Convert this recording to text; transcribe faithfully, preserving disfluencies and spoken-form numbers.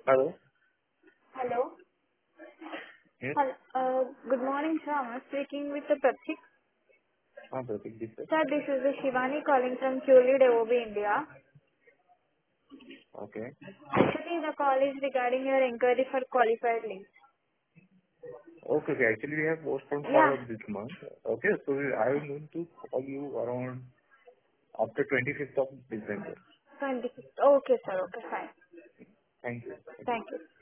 Hello? Hello. Yes. Hello. Uh, Good morning, sir. I'm speaking with the Pratik. हाँ Pratik ji sir. Sir, this is the Shivani calling from Purely Devobi, India. Okay. Actually, the call is regarding your inquiry for qualified leave. Okay. Okay. Actually, we have postponed Yeah, for this month. Okay. So I am going to call you around after twenty-fifth of December. twenty-six. Okay, sir. Okay, fine. Thank you. Thank you. Thank you.